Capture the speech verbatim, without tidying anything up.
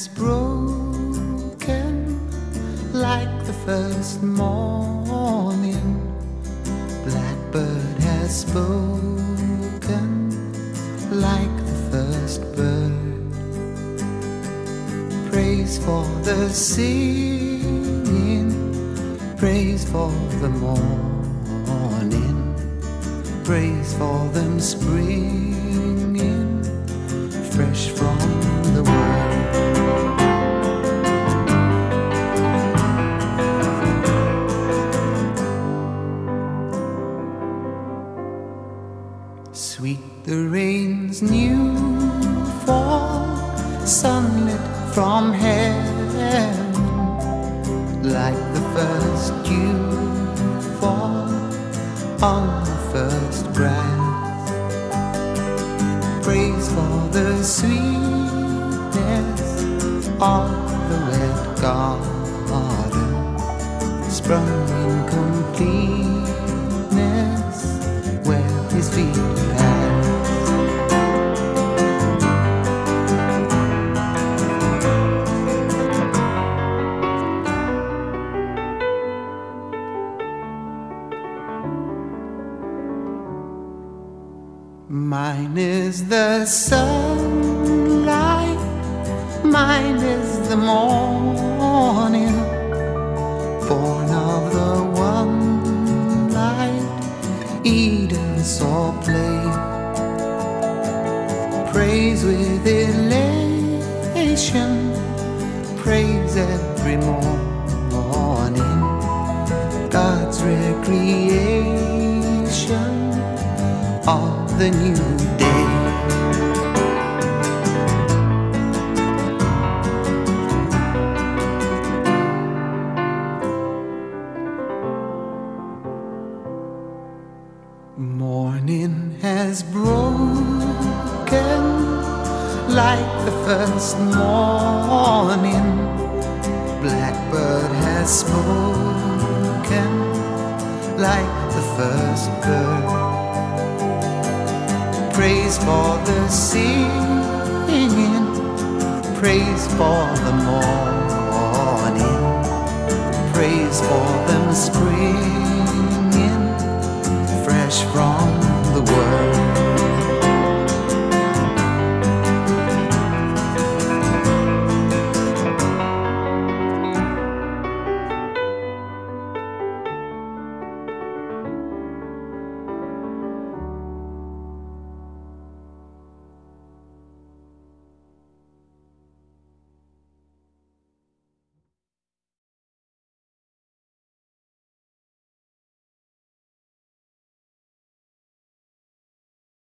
has broken like the first morning. Blackbird has spoken like the first bird. Praise for the singing, praise for the morning, praise for them springing fresh from the world. Sweet the rain's new fall, sunlit from heaven, like the first dew fall on the first grass. Praise for the sweetness of the wet garden, sprung in completeness where his feet pass. Mine is the sunlight, mine is the morning, born of the one light Eden saw play. Praise with elation, praise every morning, God's recreation of the new day. Morning has broken like the first morning. Blackbird has spoken like the first bird. Praise for the singing, praise for the morning.